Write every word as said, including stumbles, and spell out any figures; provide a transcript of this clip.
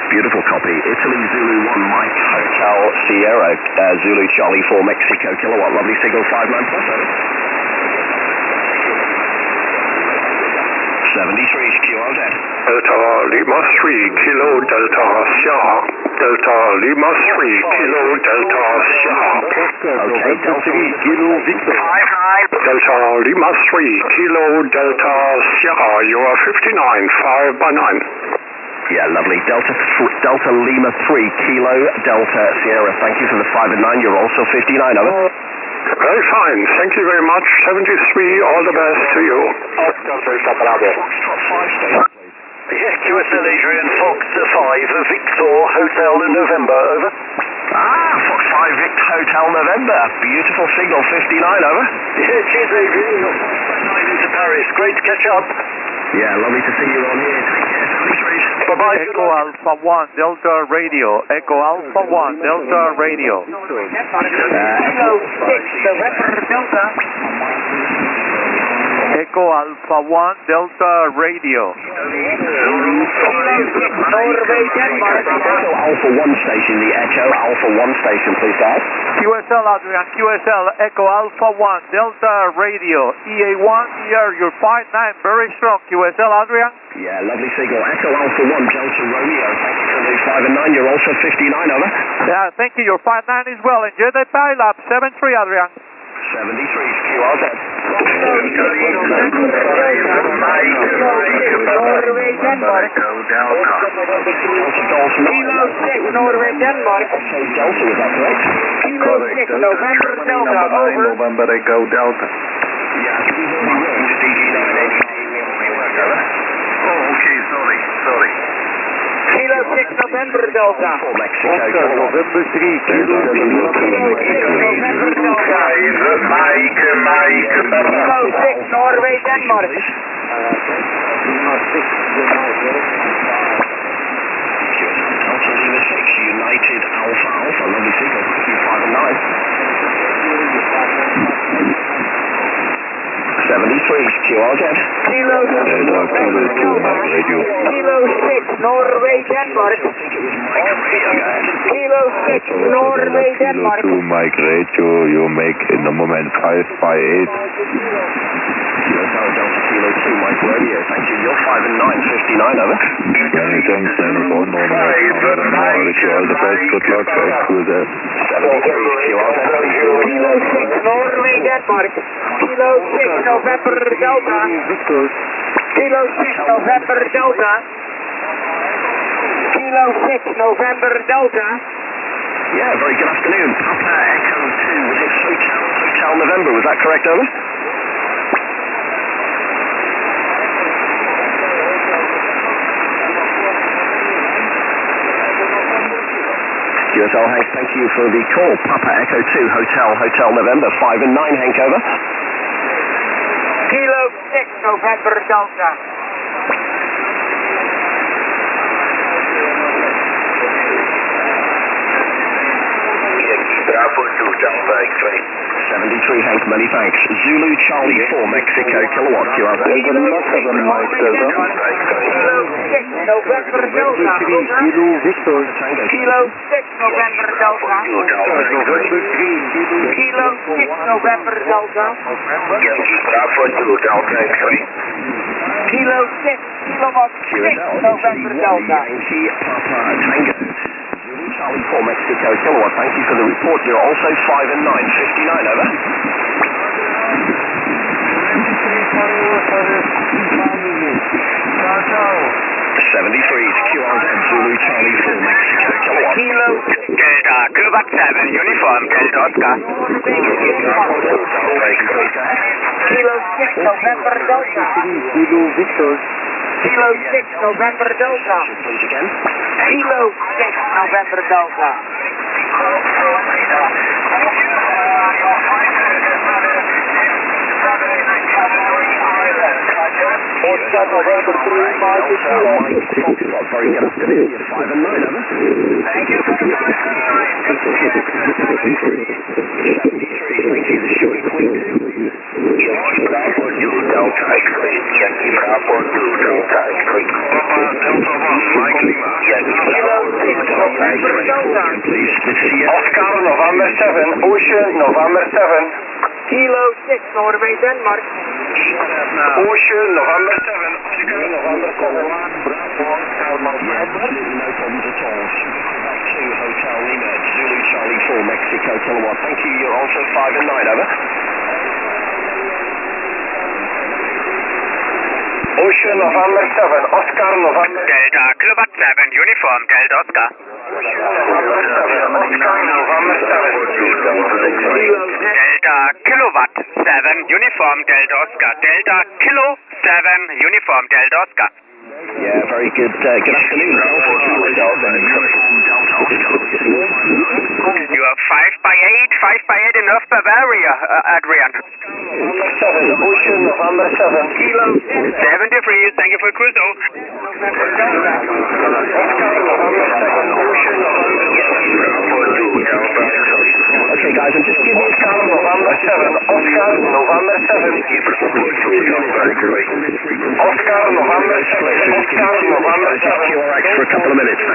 Beautiful copy. Italy Zulu one Mike Hotel Sierra uh, Zulu Charlie four Mexico Kilowatt. Lovely signal five nine plus over. seventy-three Q R Z. Delta Lima three Kilo Delta Sierra. Delta Lima three Kilo Delta Sierra. Okay, Delta Kilo Victor. five nine. Delta Lima three Kilo Delta Sierra. You are fifty-nine, five by nine. Yeah, lovely. Delta th- Delta Lima three Kilo Delta Sierra. Thank you for the five and nine. You're also fifty-nine, over. Very fine. Thank you very much. seventy-three, all the best to you. Yeah, Q S L Adrian, Fox five, Victor, Hotel November, over. Ah, Fox five Victor Hotel November. Beautiful signal, fifty-nine, over. Yeah, cheers Adrian. nine into Paris. Great to catch up. Yeah, lovely to see you on here. Take care, seventy-three. Bye-bye. Echo Alpha one, Delta Radio. Echo Alpha one, Delta Radio. Uh, Kilo six, November Delta. Echo Alpha one, Delta Radio. Norway, Denmark. Echo Alpha one station, the Echo Alpha one station, please, guys. Q S L Adrian, Q S L, Echo Alpha one, Delta Radio. E A one here, you're five nine, very strong. Q S L Adrian. Yeah, lovely signal. Echo Alpha one, Delta Romeo. Thank you for the five and nine. You're also fifty-nine, over. Yeah, thank you. You're five nine as well. Enjoy the pile up. seven three, Adrian. seventy-three, Q R Z. Norway, Denmark. Delta Golf nine. Kilo six, Norway, Denmark. Okay, Delta, is that correct? Kilo six, November Delta, over. November Echo Delta. Yeah, can you hear me well? D G nine eighty. Oh, okay, sorry, sorry. Kilo six, November Delta. For Mexico, Kilowatt. November three Kilo Kilo six, November Delta. Mike, Mike, Kilo six, Norway, Denmark. Delta Lima six, United Alpha Alpha. Lovely signal. Thank you, five and nine. seventy-three, Q R Z. Kilo six, November Delta. Kilo six, Norway, Denmark. Kilo six, Norway, Denmark. To Mike Radio, you make in the moment five by eight. Delta Kilo two, Mike Radio. Thank you. You're five and nine, fifty-nine, over. Many thanks, and phone number. I wish you all the best. Good luck. Thanks for that. seventy-three, Q R Z. Kilo six, Norway, Denmark. Kilo six, November Delta. Kilo six, November Delta. Kilo six, November Delta. Yeah, very good afternoon. Papa Echo two, was it Hotel, Hotel November? Was that correct, over? Q S L Hank, thank you for the call. Papa Echo two, Hotel, Hotel November, five and nine, Hank, over. Kilo six, November Delta. Bravo two, Delta X-ray. seventy-three, Hank, many thanks. Zulu Charlie four, Mexico Kilowatt, Q R Z. Kilo six, November Delta. Kilo Victor. Kilo six, November Delta. Kilo six, November Delta. Bravo two, Delta X-ray. Kilo six, Kilowatt six, November Delta. Yankee Papa Tango. Zulu Charlie four, Mexico Kilowatt, thank you for the report. You're also five and nine, fifty-nine, over. seventy-three, Q R Z, Zulu Charlie four, Mexico Kilowatt. Kilo Delta, Quebec seven, uniform, Delta Oscar. Kilo six, November Delta. Kilo Victor. Kilo six, November Delta. Please again. Kilo six, November Delta. Oscar November three, Mike Foxtrot, very good afternoon. You're five and nine, over. Thank you very much. seventy-three, thank you, the short and quick. Yankee Bravo two, Delta X-ray. Yankee Bravo two, Delta X-ray. Delta one, Mike Lima. Yankee Bravo November Delta. Please, with Sierra. Oscar November seven, Ocean November seven. Kilo six, Norway, Denmark. Ocean November seven, Oscar November seven. Yeah, absolutely no problems at all. Quebec two, Hotel Lima, Zulu Charlie four, Mexico Kilowatt. Thank you, you're also five and nine, over. Ocean November seven, Oscar November Delta Kilowatt seven, Uniform Delta Oscar. November seven, Oscar November seven. Delta Kilowatt seven, Uniform Delta Oscar. Delta Kilo seven, Uniform Delta Oscar. Yeah, very good. Uh, good afternoon. Delta Kilo seven, Uniform Delta Oscar. You are five by eight, five by eight in North Bavaria, uh, Adrian. November seven, Ocean November seven. Kilo six. seventy-three, thank you for cruise. November Delta. Oscar November seven, Ocean November seven. Okay, guys, I'm just giving you a Oscar November seven, Oscar November seven. Oscar November seven, Oscar November seven. Q R X for a couple of minutes.